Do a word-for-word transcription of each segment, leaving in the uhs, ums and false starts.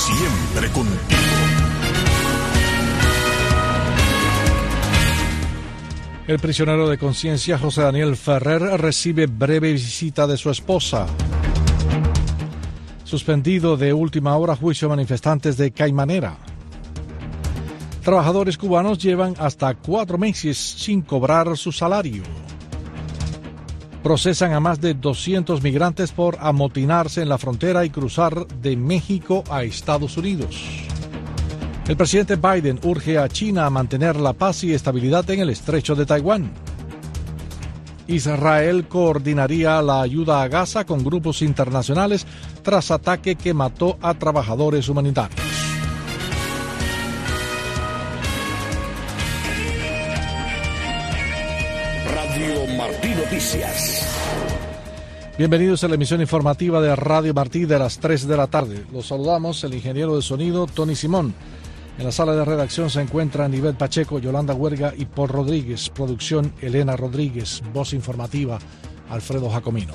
siempre contigo. El prisionero de conciencia José Daniel Ferrer recibe breve visita de su esposa. Suspendido de última hora juicio a manifestantes de Caimanera. Trabajadores cubanos llevan hasta cuatro meses sin cobrar su salario. Procesan a más de doscientos migrantes por amotinarse en la frontera y cruzar de México a Estados Unidos. El presidente Biden urge a China a mantener la paz y estabilidad en el estrecho de Taiwán. Israel coordinaría la ayuda a Gaza con grupos internacionales tras ataque que mató a trabajadores humanitarios. Radio Martí Noticias. Bienvenidos a la emisión informativa de Radio Martí de las tres de la tarde. Los saludamos, el ingeniero de sonido Tony Simón. En la sala de redacción se encuentran Nivel Pacheco, Yolanda Huerga y Paul Rodríguez. Producción Elena Rodríguez. Voz informativa Alfredo Jacomino.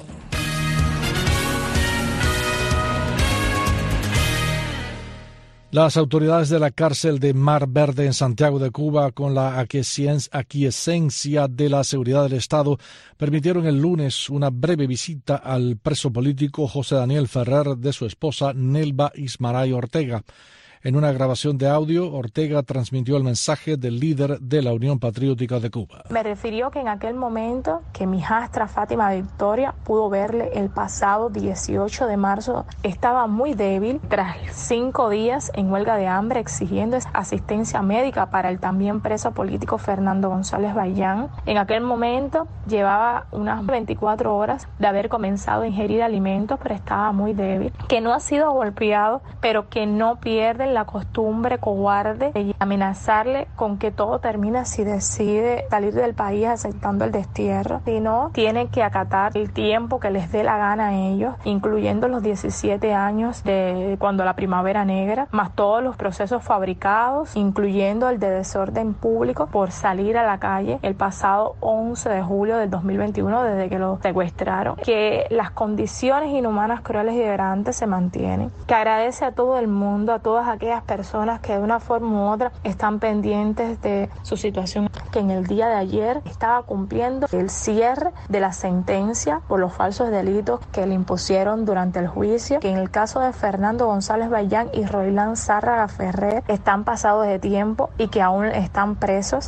Las autoridades de la cárcel de Mar Verde en Santiago de Cuba, con la aquiescencia de la seguridad del Estado, permitieron el lunes una breve visita al preso político José Daniel Ferrer de su esposa Nelva Ismaray Ortega. En una grabación de audio, Ortega transmitió el mensaje del líder de la Unión Patriótica de Cuba. Me refirió que en aquel momento que mi hijastra Fátima Victoria pudo verle el pasado dieciocho de marzo, estaba muy débil tras cinco días en huelga de hambre exigiendo asistencia médica para el también preso político Fernando González Bayán. En aquel momento llevaba unas veinticuatro horas de haber comenzado a ingerir alimentos, pero estaba muy débil, que no ha sido golpeado, pero que no pierde la costumbre cobarde de amenazarle con que todo termina si decide salir del país aceptando el destierro. Si no, tiene que acatar el tiempo que les dé la gana a ellos, incluyendo los diecisiete años de cuando la Primavera Negra, más todos los procesos fabricados, incluyendo el de desorden público por salir a la calle el pasado once de julio del dos mil veintiuno, desde que lo secuestraron. Que las condiciones inhumanas, crueles y degradantes se mantienen. Que agradece a todo el mundo, a todas aquellas aquellas personas que de una forma u otra están pendientes de su situación, que en el día de ayer estaba cumpliendo el cierre de la sentencia por los falsos delitos que le impusieron durante el juicio, que en el caso de Fernando González Bayán y Roilán Zárraga Ferrer están pasados de tiempo y que aún están presos.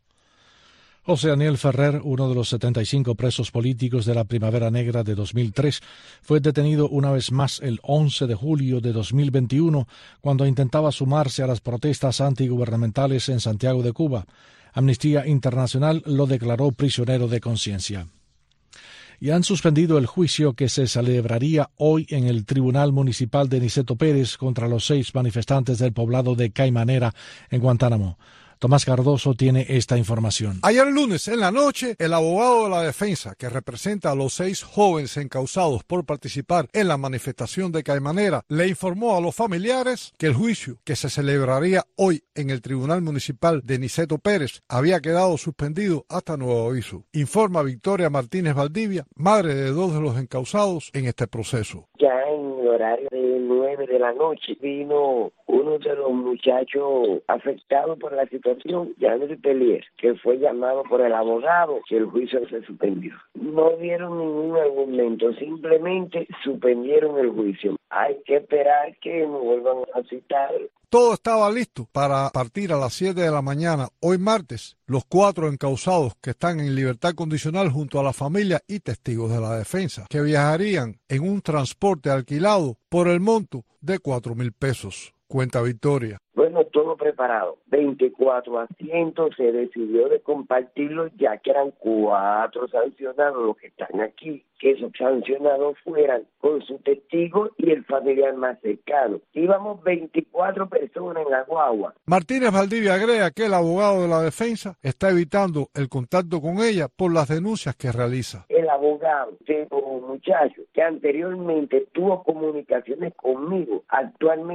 José Daniel Ferrer, uno de los setenta y cinco presos políticos de la Primavera Negra de dos mil tres, fue detenido una vez más el once de julio de dos mil veintiuno, cuando intentaba sumarse a las protestas antigubernamentales en Santiago de Cuba. Amnistía Internacional lo declaró prisionero de conciencia. Y han suspendido el juicio que se celebraría hoy en el Tribunal Municipal de Niceto Pérez contra los seis manifestantes del poblado de Caimanera, en Guantánamo. Tomás Cardoso tiene esta información. Ayer lunes en la noche, el abogado de la defensa, que representa a los seis jóvenes encausados por participar en la manifestación de Caimanera, le informó a los familiares que el juicio que se celebraría hoy en el Tribunal Municipal de Niceto Pérez había quedado suspendido hasta nuevo aviso. Informa Victoria Martínez Valdivia, madre de dos de los encausados en este proceso. Ya en el horario de nueve de la noche vino uno de los muchachos afectados por la situación, Janet Pelier, que fue llamado por el abogado, que el juicio se suspendió. No dieron ningún argumento, simplemente suspendieron el juicio. Hay que esperar que nos vuelvan a citar. Todo estaba listo para partir a las siete de la mañana, hoy martes, los cuatro encausados que están en libertad condicional junto a la familia y testigos de la defensa, que viajarían en un transporte alquilado por el monto de cuatro mil pesos. Cuenta Victoria. Bueno, todo preparado. veinticuatro asientos, se decidió de compartirlos ya que eran cuatro sancionados los que están aquí, que esos sancionados fueran con su testigo y el familiar más cercano. Íbamos veinticuatro personas en la guagua. Martínez Valdivia agrega que el abogado de la defensa está evitando el contacto con ella por las denuncias que realiza. El abogado de un muchacho que anteriormente tuvo comunicaciones conmigo, actualmente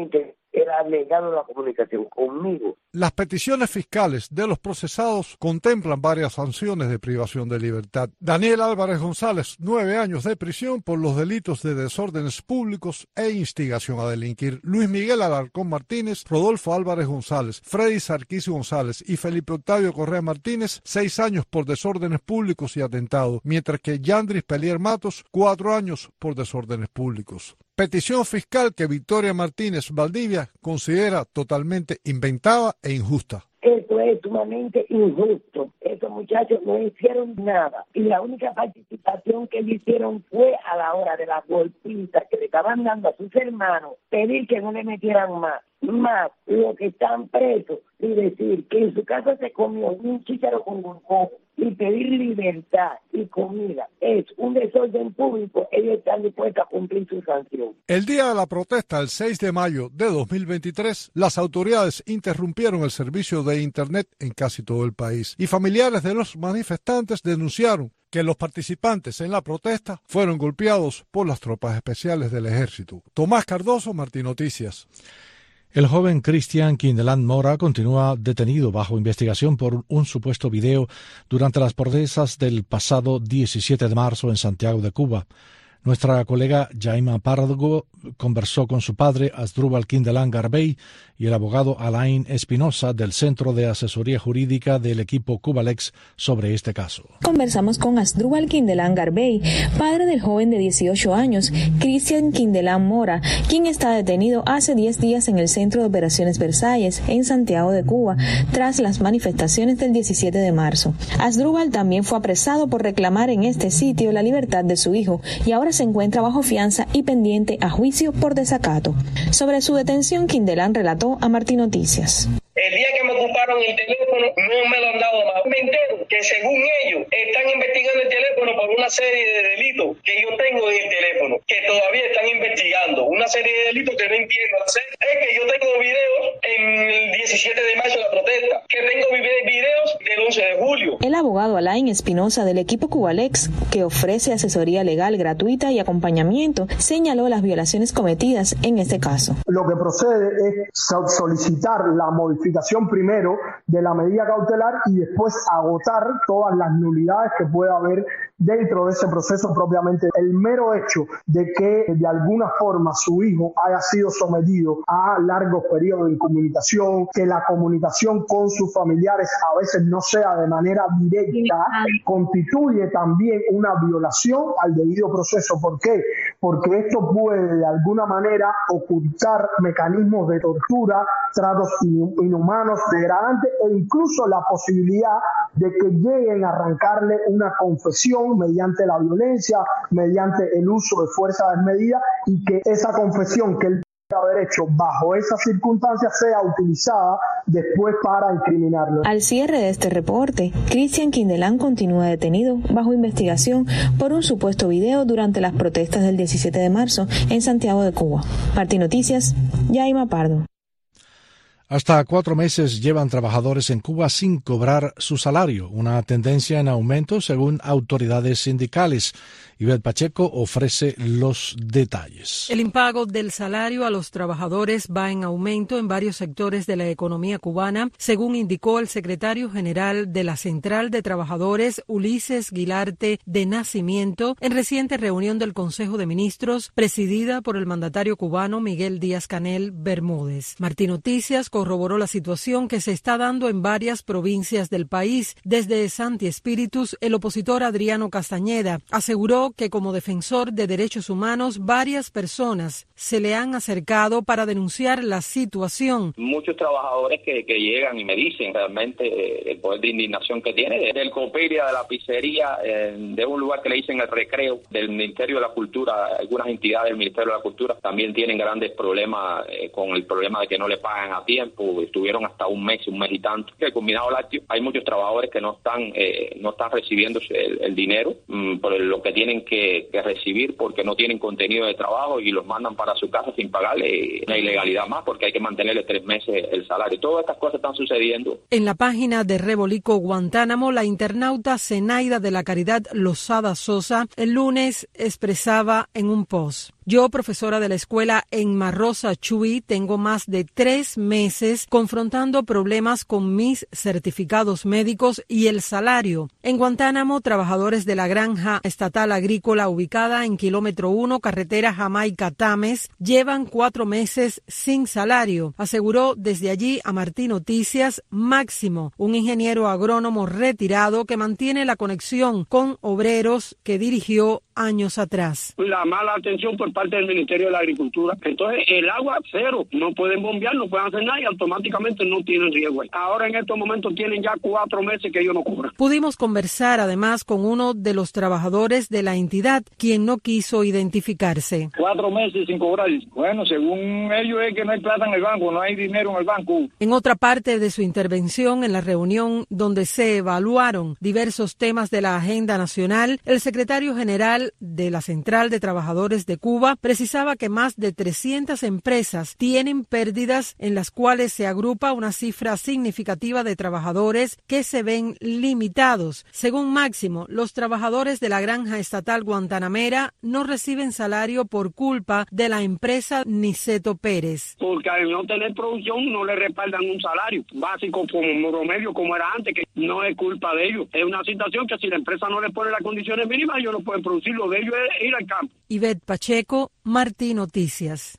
él ha negado la comunicación conmigo. Las peticiones fiscales de los procesados contemplan varias sanciones de privación de libertad. Daniel Álvarez González, nueve años de prisión por los delitos de desórdenes públicos e instigación a delinquir. Luis Miguel Alarcón Martínez, Rodolfo Álvarez González, Freddy Sarkis González y Felipe Octavio Correa Martínez, seis años por desórdenes públicos y atentado, mientras que Yandris Pelier Matos, cuatro años por desórdenes públicos. Petición fiscal que Victoria Martínez Valdivia considera totalmente inventada e injusta. Esto es sumamente injusto. Estos muchachos no hicieron nada. Y la única participación que ellos hicieron fue a la hora de la golpiza que le estaban dando a sus hermanos, pedir que no le metieran más. Más los que están presos y decir que en su casa se comió un chícharo con gorgojo y pedir libertad y comida es un desorden público, ellos están dispuestos a cumplir su sanción. El día de la protesta, el seis de mayo de dos mil veintitrés, las autoridades interrumpieron el servicio de Internet en casi todo el país y familiares de los manifestantes denunciaron que los participantes en la protesta fueron golpeados por las tropas especiales del ejército. Tomás Cardoso, Martín Noticias. El joven Cristian Quindelán Mora continúa detenido bajo investigación por un supuesto video durante las protestas del pasado diecisiete de marzo en Santiago de Cuba. Nuestra colega Yaima Pardo conversó con su padre, Asdrúbal Quindelán Garbey, y el abogado Alain Espinosa del Centro de Asesoría Jurídica del equipo Cubalex sobre este caso. Conversamos con Asdrúbal Quindelán Garbey, padre del joven de dieciocho años, Cristian Quindelán Mora, quien está detenido hace diez días en el Centro de Operaciones Versalles, en Santiago de Cuba, tras las manifestaciones del diecisiete de marzo. Asdrúbal también fue apresado por reclamar en este sitio la libertad de su hijo y ahora se encuentra bajo fianza y pendiente a juicio por desacato. Sobre su detención, Quindelán relató a Martín Noticias. El día que me ocuparon el teléfono no me lo han dado más. Me entero que según ellos están investigando el teléfono por una serie de delitos que yo tengo en el teléfono, que todavía están investigando. Una serie de delitos que no entiendo hacer. Es que yo tengo videos en el diecisiete de mayo de la protesta, que tengo videos del once de julio. El abogado Alain Espinosa del equipo Cubalex, que ofrece asesoría legal gratuita y acompañamiento, señaló las violaciones cometidas en este caso. Lo que procede es solicitar la modificación primero de la medida cautelar y después agotar todas las nulidades que pueda haber dentro de ese proceso propiamente. El mero hecho de que de alguna forma su hijo haya sido sometido a largos periodos de incomunicación, que la comunicación con sus familiares a veces no sea de manera directa, constituye también una violación al debido proceso. ¿Por qué? Porque esto puede de alguna manera ocultar mecanismos de tortura, tratos inhumanos, degradantes e incluso la posibilidad de que lleguen a arrancarle una confesión mediante la violencia, mediante el uso de fuerza desmedida, y que esa confesión que él puede haber hecho bajo esas circunstancias sea utilizada después para incriminarlo. Al cierre de este reporte, Cristian Quindelán continúa detenido bajo investigación por un supuesto video durante las protestas del diecisiete de marzo en Santiago de Cuba. Martín Noticias, Yaima Pardo. Hasta cuatro meses llevan trabajadores en Cuba sin cobrar su salario, una tendencia en aumento según autoridades sindicales. Ivette Pacheco ofrece los detalles. El impago del salario a los trabajadores va en aumento en varios sectores de la economía cubana, según indicó el secretario general de la Central de Trabajadores, Ulises Guilarte de Nacimiento, en reciente reunión del Consejo de Ministros, presidida por el mandatario cubano Miguel Díaz-Canel Bermúdez. Martín Noticias corroboró la situación que se está dando en varias provincias del país. Desde Santi Espíritus, el opositor Adriano Castañeda aseguró que como defensor de derechos humanos, varias personas se le han acercado para denunciar la situación. Muchos trabajadores que, que llegan y me dicen realmente eh, el poder de indignación que tiene, del Coperia, de la pizzería, eh, de un lugar que le dicen el Recreo, del Ministerio de la Cultura. Algunas entidades del Ministerio de la Cultura también tienen grandes problemas eh, con el problema de que no le pagan a tiempo. tiempo, estuvieron hasta un mes, un mes y tanto. Que el combinado lácteo, hay muchos trabajadores que no están eh, no están recibiendo el, el dinero mmm, por lo que tienen que, que recibir porque no tienen contenido de trabajo y los mandan para su casa sin pagarle una ilegalidad más porque hay que mantenerle tres meses el salario. Todas estas cosas están sucediendo. En la página de Rebolico Guantánamo, la internauta Zenaida de la Caridad Lozada Sosa el lunes expresaba en un post: yo, profesora de la escuela en Marrosa Chuy, tengo más de tres meses confrontando problemas con mis certificados médicos y el salario. En Guantánamo, trabajadores de la granja estatal agrícola ubicada en kilómetro uno, carretera Jamaica-Tames, llevan cuatro meses sin salario, aseguró desde allí a Martín Noticias Máximo, un ingeniero agrónomo retirado que mantiene la conexión con obreros que dirigió años atrás. La mala atención por parte del Ministerio de la Agricultura. Entonces, el agua cero, no pueden bombear, no pueden hacer nada y automáticamente no tienen riego. Ahora en estos momentos tienen ya cuatro meses que ellos no cobran. Pudimos conversar además con uno de los trabajadores de la entidad, quien no quiso identificarse. Cuatro meses sin cobrar. Bueno, según ellos es que no hay plata en el banco, no hay dinero en el banco. En otra parte de su intervención en la reunión donde se evaluaron diversos temas de la agenda nacional, el secretario general de la Central de Trabajadores de Cuba precisaba que más de trescientas empresas tienen pérdidas en las cuales se agrupa una cifra significativa de trabajadores que se ven limitados. Según Máximo, los trabajadores de la granja estatal guantanamera no reciben salario por culpa de la empresa Niceto Pérez. Porque al no tener producción no le respaldan un salario básico como promedio como era antes, que no es culpa de ellos. Es una situación que si la empresa no le pone las condiciones mínimas, ellos no pueden producir. Lo de ellos es ir al campo. Ivette Pacheco, Martín Noticias.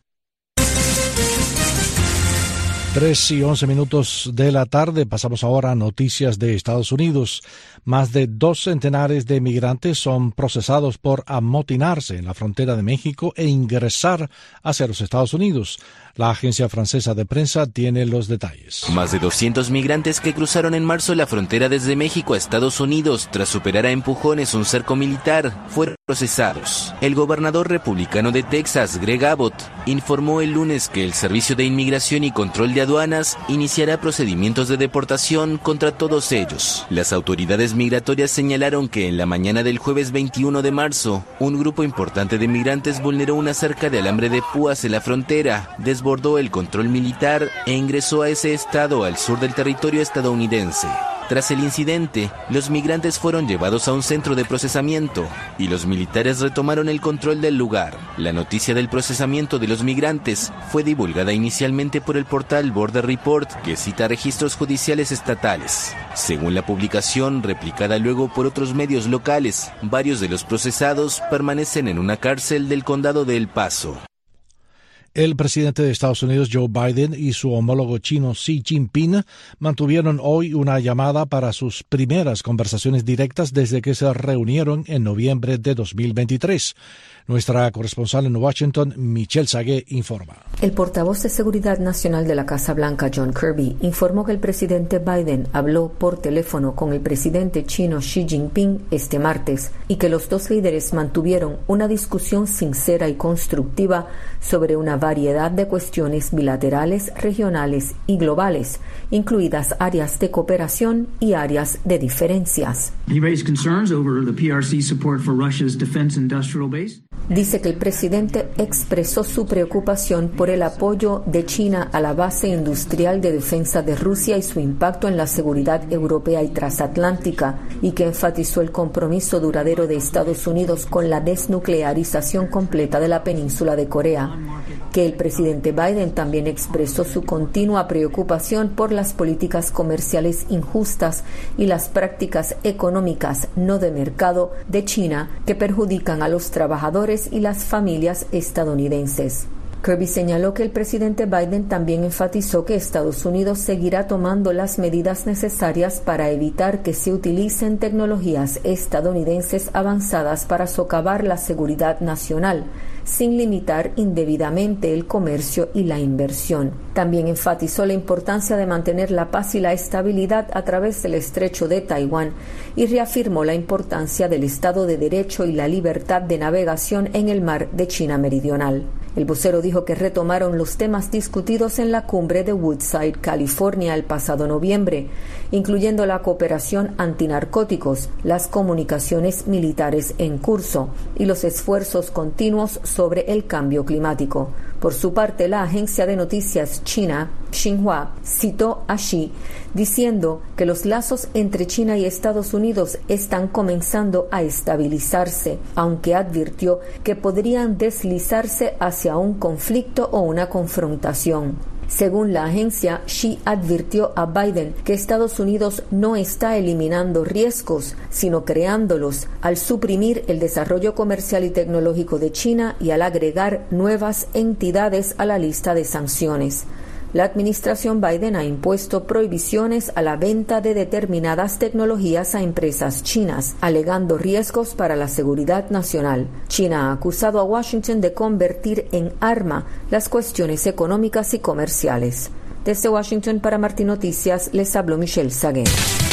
Tres y once minutos de la tarde. Pasamos ahora a noticias de Estados Unidos. Más de dos centenares de migrantes son procesados por amotinarse en la frontera de México e ingresar hacia los Estados Unidos. La agencia francesa de prensa tiene los detalles. Más de doscientos migrantes que cruzaron en marzo la frontera desde México a Estados Unidos tras superar a empujones un cerco militar fueron procesados. El gobernador republicano de Texas, Greg Abbott, informó el lunes que el Servicio de Inmigración y Control de Aduanas iniciará procedimientos de deportación contra todos ellos. Las autoridades migratorias señalaron que en la mañana del jueves veintiuno de marzo, un grupo importante de migrantes vulneró una cerca de alambre de púas en la frontera, desbordó el control militar e ingresó a ese estado al sur del territorio estadounidense. Tras el incidente, los migrantes fueron llevados a un centro de procesamiento y los militares retomaron el control del lugar. La noticia del procesamiento de los migrantes fue divulgada inicialmente por el portal Border Report, que cita registros judiciales estatales. Según la publicación, replicada luego por otros medios locales, varios de los procesados permanecen en una cárcel del condado de El Paso. El presidente de Estados Unidos, Joe Biden, y su homólogo chino, Xi Jinping, mantuvieron hoy una llamada para sus primeras conversaciones directas desde que se reunieron en noviembre de dos mil veintitrés. Nuestra corresponsal en Washington, Michelle Sagué, informa. El portavoz de Seguridad Nacional de la Casa Blanca, John Kirby, informó que el presidente Biden habló por teléfono con el presidente chino Xi Jinping este martes y que los dos líderes mantuvieron una discusión sincera y constructiva sobre una variedad de cuestiones bilaterales, regionales y globales, incluidas áreas de cooperación y áreas de diferencias. He raised concerns over the P R C support for Russia's defense industrial base. Dice que el presidente expresó su preocupación por el apoyo de China a la base industrial de defensa de Rusia y su impacto en la seguridad europea y transatlántica, y que enfatizó el compromiso duradero de Estados Unidos con la desnuclearización completa de la península de Corea. Que el presidente Biden también expresó su continua preocupación por las políticas comerciales injustas y las prácticas económicas no de mercado de China que perjudican a los trabajadores y las familias estadounidenses. Kirby señaló que el presidente Biden también enfatizó que Estados Unidos seguirá tomando las medidas necesarias para evitar que se utilicen tecnologías estadounidenses avanzadas para socavar la seguridad nacional, sin limitar indebidamente el comercio y la inversión. También enfatizó la importancia de mantener la paz y la estabilidad a través del estrecho de Taiwán y reafirmó la importancia del Estado de Derecho y la libertad de navegación en el mar de China Meridional. El vocero dijo que retomaron los temas discutidos en la cumbre de Woodside, California, el pasado noviembre, incluyendo la cooperación antinarcóticos, las comunicaciones militares en curso y los esfuerzos continuos sobre el cambio climático. Por su parte, la agencia de noticias china, Xinhua, citó a Xi diciendo que los lazos entre China y Estados Unidos están comenzando a estabilizarse, aunque advirtió que podrían deslizarse hacia un conflicto o una confrontación. Según la agencia, Xi advirtió a Biden que Estados Unidos no está eliminando riesgos, sino creándolos al suprimir el desarrollo comercial y tecnológico de China y al agregar nuevas entidades a la lista de sanciones. La administración Biden ha impuesto prohibiciones a la venta de determinadas tecnologías a empresas chinas, alegando riesgos para la seguridad nacional. China ha acusado a Washington de convertir en arma las cuestiones económicas y comerciales. Desde Washington para Martín Noticias les habló Michelle Saguén.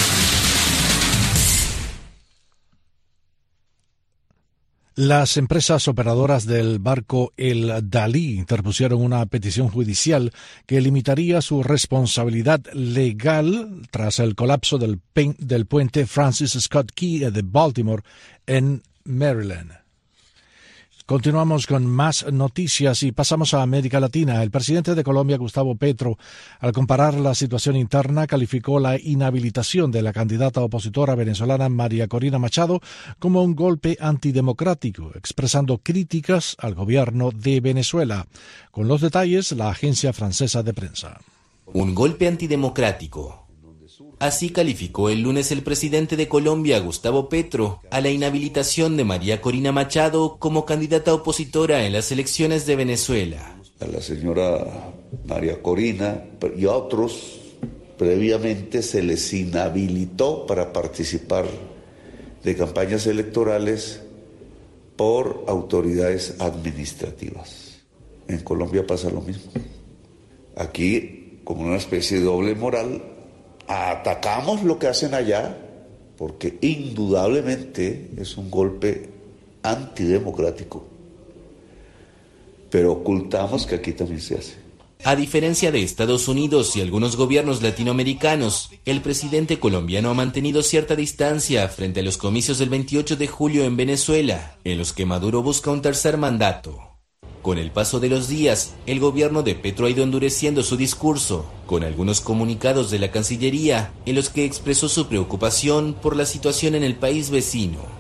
Las empresas operadoras del barco El Dalí interpusieron una petición judicial que limitaría su responsabilidad legal tras el colapso del, pen, del puente Francis Scott Key de Baltimore en Maryland. Continuamos con más noticias y pasamos a América Latina. El presidente de Colombia, Gustavo Petro, al comparar la situación interna, calificó la inhabilitación de la candidata opositora venezolana María Corina Machado como un golpe antidemocrático, expresando críticas al gobierno de Venezuela. Con los detalles, la agencia francesa de prensa. Un golpe antidemocrático. Así calificó el lunes el presidente de Colombia, Gustavo Petro, a la inhabilitación de María Corina Machado como candidata opositora en las elecciones de Venezuela. A la señora María Corina y a otros previamente se les inhabilitó para participar de campañas electorales por autoridades administrativas. En Colombia pasa lo mismo. Aquí, como una especie de doble moral, atacamos lo que hacen allá, porque indudablemente es un golpe antidemocrático, pero ocultamos que aquí también se hace. A diferencia de Estados Unidos y algunos gobiernos latinoamericanos, el presidente colombiano ha mantenido cierta distancia frente a los comicios del veintiocho de julio en Venezuela, en los que Maduro busca un tercer mandato. Con el paso de los días, el gobierno de Petro ha ido endureciendo su discurso, con algunos comunicados de la Cancillería en los que expresó su preocupación por la situación en el país vecino.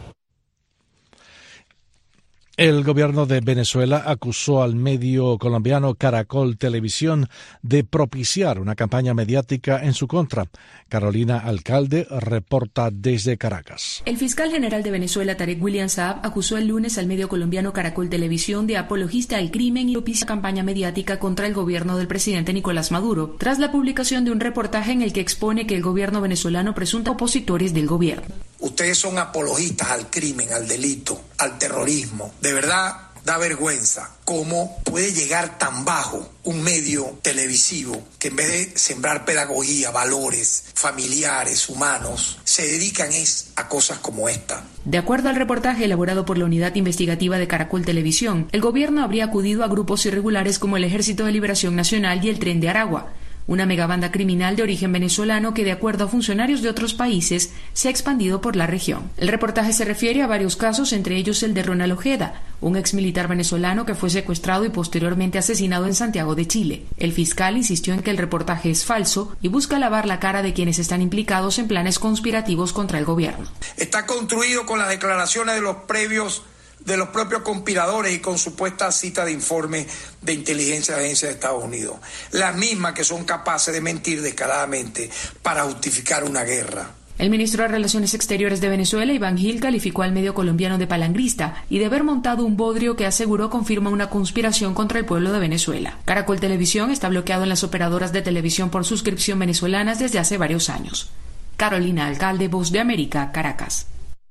El gobierno de Venezuela acusó al medio colombiano Caracol Televisión de propiciar una campaña mediática en su contra. Carolina Alcalde reporta desde Caracas. El fiscal general de Venezuela, Tarek William Saab, acusó el lunes al medio colombiano Caracol Televisión de apologista al crimen y propicia campaña mediática contra el gobierno del presidente Nicolás Maduro, tras la publicación de un reportaje en el que expone que el gobierno venezolano presunta opositores del gobierno. Ustedes son apologistas al crimen, al delito, al terrorismo. De verdad, da vergüenza cómo puede llegar tan bajo un medio televisivo que en vez de sembrar pedagogía, valores familiares, humanos, se dedican es a cosas como esta. De acuerdo al reportaje elaborado por la Unidad Investigativa de Caracol Televisión, el gobierno habría acudido a grupos irregulares como el Ejército de Liberación Nacional y el Tren de Aragua, una megabanda criminal de origen venezolano que, de acuerdo a funcionarios de otros países, se ha expandido por la región. El reportaje se refiere a varios casos, entre ellos el de Ronald Ojeda, un exmilitar venezolano que fue secuestrado y posteriormente asesinado en Santiago de Chile. El fiscal insistió en que el reportaje es falso y busca lavar la cara de quienes están implicados en planes conspirativos contra el gobierno. Está construido con las declaraciones de los previos de los propios conspiradores y con supuesta cita de informe de inteligencia de agencias de Estados Unidos, las mismas que son capaces de mentir descaradamente para justificar una guerra. El ministro de Relaciones Exteriores de Venezuela, Iván Gil, calificó al medio colombiano de palangrista y de haber montado un bodrio que aseguró confirma una conspiración contra el pueblo de Venezuela. Caracol Televisión está bloqueado en las operadoras de televisión por suscripción venezolanas desde hace varios años. Carolina Alcalde, Voz de América, Caracas.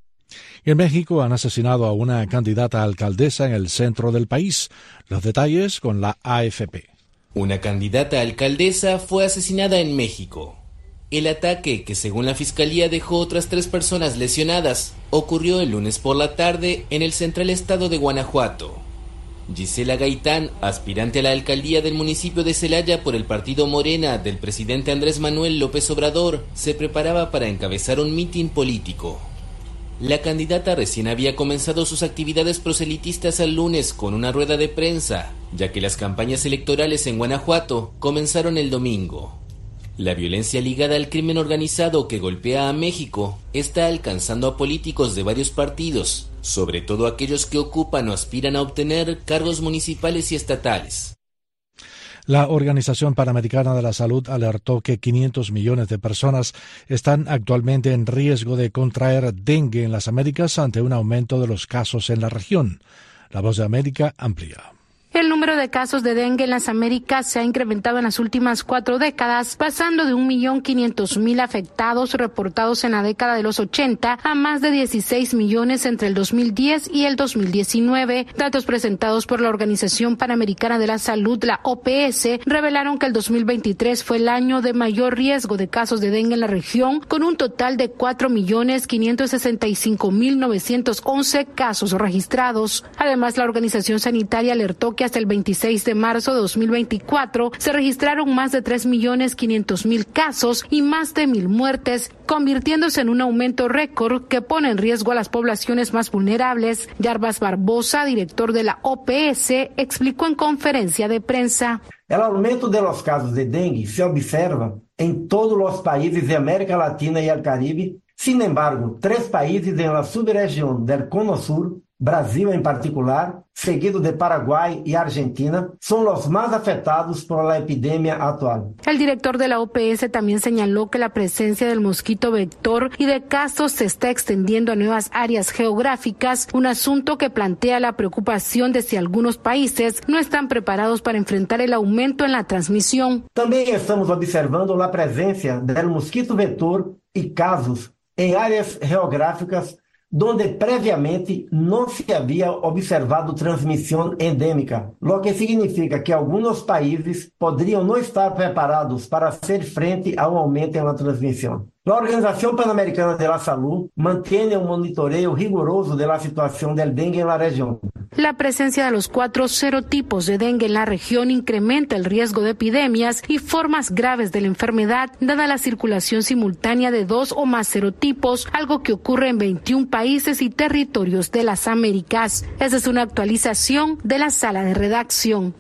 En México han asesinado a una candidata a alcaldesa en el centro del país. Los detalles con la A F P. Una candidata a alcaldesa fue asesinada en México. El ataque, que según la fiscalía dejó otras tres personas lesionadas, ocurrió el lunes por la tarde en el central estado de Guanajuato. Gisela Gaitán, aspirante a la alcaldía del municipio de Celaya por el partido Morena del presidente Andrés Manuel López Obrador, se preparaba para encabezar un mitin político. La candidata recién había comenzado sus actividades proselitistas el lunes con una rueda de prensa, ya que las campañas electorales en Guanajuato comenzaron el domingo. La violencia ligada al crimen organizado que golpea a México está alcanzando a políticos de varios partidos, sobre todo aquellos que ocupan o aspiran a obtener cargos municipales y estatales. La Organización Panamericana de la Salud alertó que quinientos millones de personas están actualmente en riesgo de contraer dengue en las Américas ante un aumento de los casos en la región. La Voz de América amplía. El número de casos de dengue en las Américas se ha incrementado en las últimas cuatro décadas, pasando de un millón quinientos mil afectados reportados en la década de los ochenta a más de dieciséis millones entre el dos mil diez y el dos mil diecinueve. Datos presentados por la Organización Panamericana de la Salud, la O P S, revelaron que el dos mil veintitrés fue el año de mayor riesgo de casos de dengue en la región, con un total de cuatro millones quinientos sesenta y cinco mil novecientos once casos registrados. Además, la organización sanitaria alertó que hasta el veintiséis de marzo de dos mil veinticuatro se registraron más de tres millones quinientos mil casos y más de mil muertes, convirtiéndose en un aumento récord que pone en riesgo a las poblaciones más vulnerables. Jarbas Barbosa, director de la O P S, explicó en conferencia de prensa. El aumento de los casos de dengue se observa en todos los países de América Latina y el Caribe. Sin embargo, tres países en la subregión del Cono Sur, Brasil en particular, seguido de Paraguay y Argentina, son los más afectados por la epidemia actual. El director de la O P S también señaló que la presencia del mosquito vector y de casos se está extendiendo a nuevas áreas geográficas, un asunto que plantea la preocupación de si algunos países no están preparados para enfrentar el aumento en la transmisión. También estamos observando la presencia del mosquito vector y casos en áreas geográficas donde previamente no se había observado transmisión endémica, lo que significa que algunos países podrían no estar preparados para hacer frente a un aumento en la transmisión. La Organización Panamericana de la Salud mantiene un monitoreo riguroso de la situación del dengue en la región. La presencia de los cuatro serotipos de dengue en la región incrementa el riesgo de epidemias y formas graves de la enfermedad, dada la circulación simultánea de dos o más serotipos, algo que ocurre en veintiún países y territorios de las Américas. Esa es una actualización de la sala de redacción.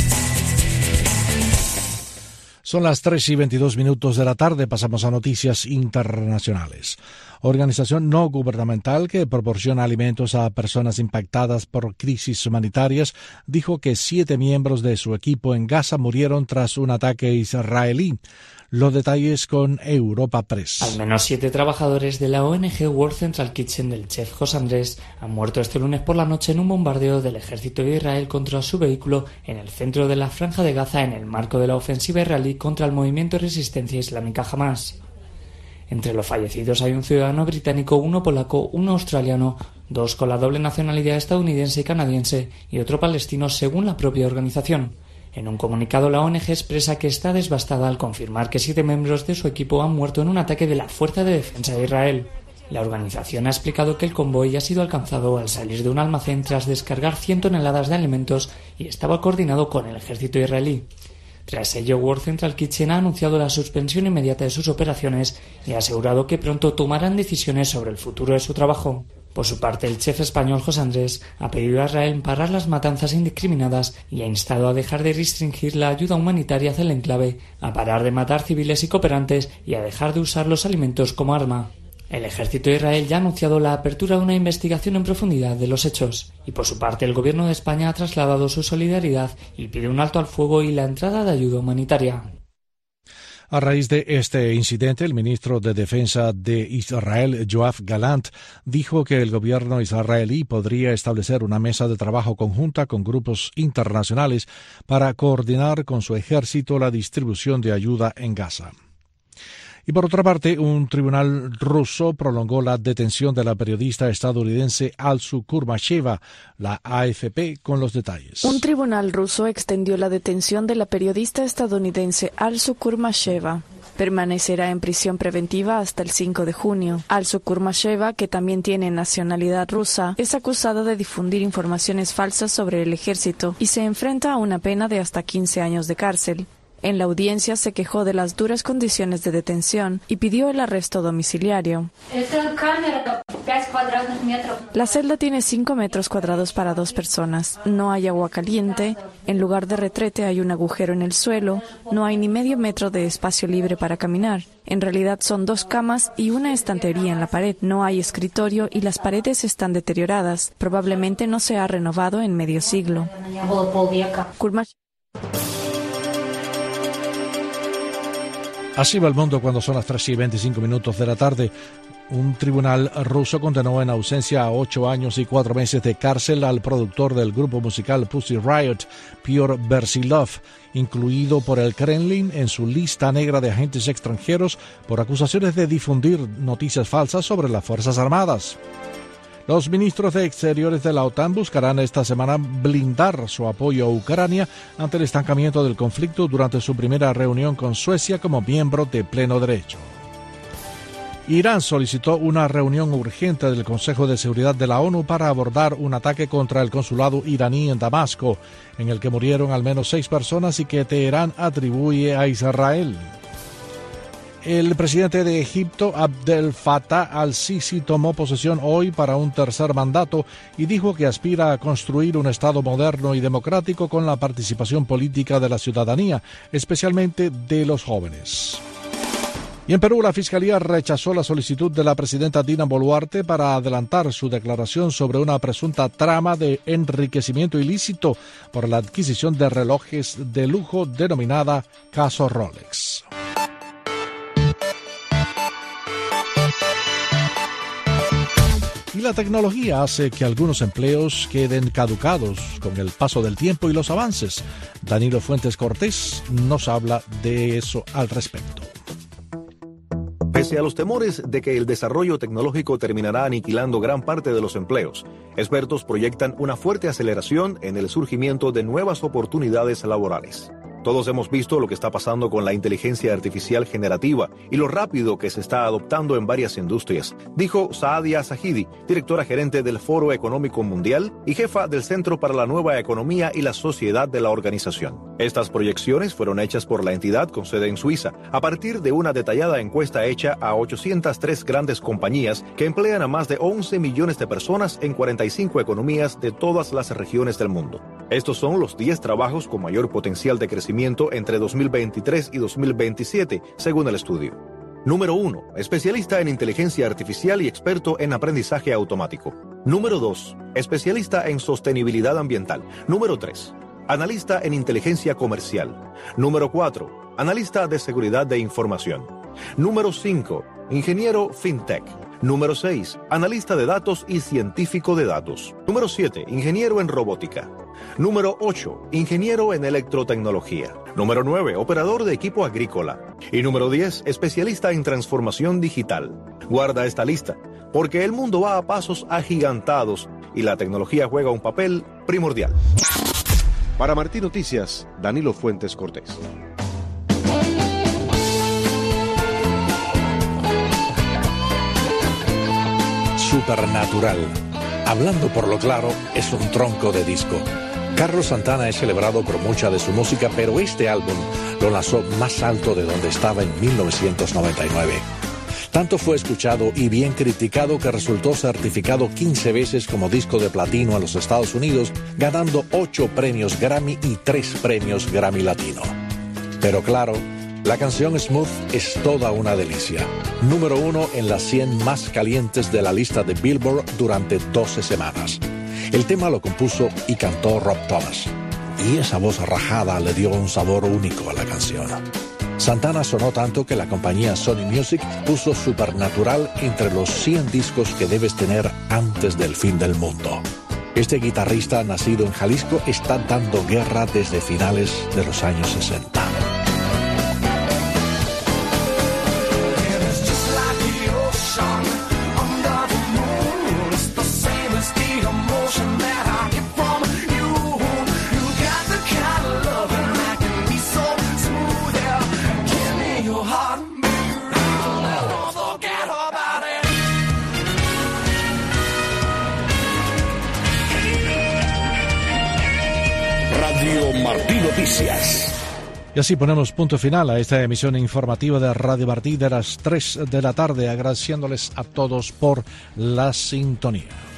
Son las tres y veintidós minutos de la tarde. Pasamos a noticias internacionales. Organización no gubernamental que proporciona alimentos a personas impactadas por crisis humanitarias dijo que siete miembros de su equipo en Gaza murieron tras un ataque israelí. Los detalles con Europa Press. Al menos siete trabajadores de la O N G World Central Kitchen del chef José Andrés han muerto este lunes por la noche en un bombardeo del ejército de Israel contra su vehículo en el centro de la Franja de Gaza en el marco de la ofensiva israelí contra el movimiento de resistencia islámica Hamas. Entre los fallecidos hay un ciudadano británico, uno polaco, uno australiano, dos con la doble nacionalidad estadounidense y canadiense y otro palestino, según la propia organización. En un comunicado, la O N G expresa que está devastada al confirmar que siete miembros de su equipo han muerto en un ataque de la Fuerza de Defensa de Israel. La organización ha explicado que el convoy ha sido alcanzado al salir de un almacén tras descargar cien toneladas de alimentos y estaba coordinado con el ejército israelí. Tras ello, World Central Kitchen ha anunciado la suspensión inmediata de sus operaciones y ha asegurado que pronto tomarán decisiones sobre el futuro de su trabajo. Por su parte, el chef español José Andrés ha pedido a Israel parar las matanzas indiscriminadas y ha instado a dejar de restringir la ayuda humanitaria hacia el enclave, a parar de matar civiles y cooperantes y a dejar de usar los alimentos como arma. El ejército de Israel ya ha anunciado la apertura de una investigación en profundidad de los hechos. Y por su parte, el gobierno de España ha trasladado su solidaridad y pide un alto al fuego y la entrada de ayuda humanitaria. A raíz de este incidente, el ministro de Defensa de Israel, Yoav Gallant, dijo que el gobierno israelí podría establecer una mesa de trabajo conjunta con grupos internacionales para coordinar con su ejército la distribución de ayuda en Gaza. Y por otra parte, un tribunal ruso prolongó la detención de la periodista estadounidense Alsu Kurmasheva, la A F P, con los detalles. Un tribunal ruso extendió la detención de la periodista estadounidense Alsu Kurmasheva. Permanecerá en prisión preventiva hasta el cinco de junio. Also Kurmasheva, que también tiene nacionalidad rusa, es acusada de difundir informaciones falsas sobre el ejército y se enfrenta a una pena de hasta quince años de cárcel. En la audiencia se quejó de las duras condiciones de detención y pidió el arresto domiciliario. La celda tiene cinco metros cuadrados para dos personas. No hay agua caliente. En lugar de retrete hay un agujero en el suelo. No hay ni medio metro de espacio libre para caminar. En realidad son dos camas y una estantería en la pared. No hay escritorio y las paredes están deterioradas. Probablemente no se ha renovado en medio siglo. Kurmash- Así va el mundo cuando son las tres y veinticinco minutos de la tarde. Un tribunal ruso condenó en ausencia a ocho años y cuatro meses de cárcel al productor del grupo musical Pussy Riot, Pyotr Bersilov, incluido por el Kremlin en su lista negra de agentes extranjeros por acusaciones de difundir noticias falsas sobre las Fuerzas Armadas. Los ministros de Exteriores de la OTAN buscarán esta semana blindar su apoyo a Ucrania ante el estancamiento del conflicto durante su primera reunión con Suecia como miembro de pleno derecho. Irán solicitó una reunión urgente del Consejo de Seguridad de la ONU para abordar un ataque contra el consulado iraní en Damasco, en el que murieron al menos seis personas y que Teherán atribuye a Israel. El presidente de Egipto, Abdel Fattah al-Sisi, tomó posesión hoy para un tercer mandato y dijo que aspira a construir un Estado moderno y democrático con la participación política de la ciudadanía, especialmente de los jóvenes. Y en Perú, la Fiscalía rechazó la solicitud de la presidenta Dina Boluarte para adelantar su declaración sobre una presunta trama de enriquecimiento ilícito por la adquisición de relojes de lujo denominada Caso Rolex. Y la tecnología hace que algunos empleos queden caducados con el paso del tiempo y los avances. Danilo Fuentes Cortés nos habla de eso al respecto. Pese a los temores de que el desarrollo tecnológico terminará aniquilando gran parte de los empleos, expertos proyectan una fuerte aceleración en el surgimiento de nuevas oportunidades laborales. Todos hemos visto lo que está pasando con la inteligencia artificial generativa y lo rápido que se está adoptando en varias industrias, dijo Saadia Zahidi, directora gerente del Foro Económico Mundial y jefa del Centro para la Nueva Economía y la Sociedad de la organización. Estas proyecciones fueron hechas por la entidad con sede en Suiza, a partir de una detallada encuesta hecha a ochocientas tres grandes compañías que emplean a más de once millones de personas en cuarenta y cinco economías de todas las regiones del mundo. Estos son los diez trabajos con mayor potencial de crecimiento entre dos mil veintitrés y dos mil veintisiete, según el estudio. Número uno. Especialista en inteligencia artificial y experto en aprendizaje automático. Número dos. Especialista en sostenibilidad ambiental. Número tres. Analista en inteligencia comercial. Número cuatro. Analista de seguridad de información. Número cinco. Ingeniero fintech. Número seis. Analista de datos y científico de datos. Número siete. Ingeniero en robótica. Número ocho. Ingeniero en electrotecnología. Número nueve. Operador de equipo agrícola. Y número diez. Especialista en transformación digital. Guarda esta lista, porque el mundo va a pasos agigantados y la tecnología juega un papel primordial. Para Martín Noticias, Danilo Fuentes Cortés. Supernatural. Hablando por lo claro, es un tronco de disco. Carlos Santana es celebrado por mucha de su música, pero este álbum lo lanzó más alto de donde estaba en mil novecientos noventa y nueve. Tanto fue escuchado y bien criticado que resultó certificado quince veces como disco de platino en los Estados Unidos, ganando ocho premios Grammy y tres premios Grammy Latino. Pero claro, la canción Smooth es toda una delicia. Número uno en las cien más calientes de la lista de Billboard durante doce semanas. El tema lo compuso y cantó Rob Thomas. Y esa voz rajada le dio un sabor único a la canción. Santana sonó tanto que la compañía Sony Music puso Supernatural entre los cien discos que debes tener antes del fin del mundo. Este guitarrista nacido en Jalisco está dando guerra desde finales de los años sesenta. Heart Radio Martí Noticias. Y así ponemos punto final a esta emisión informativa de Radio Martí de las tres de la tarde, agradeciéndoles a todos por la sintonía.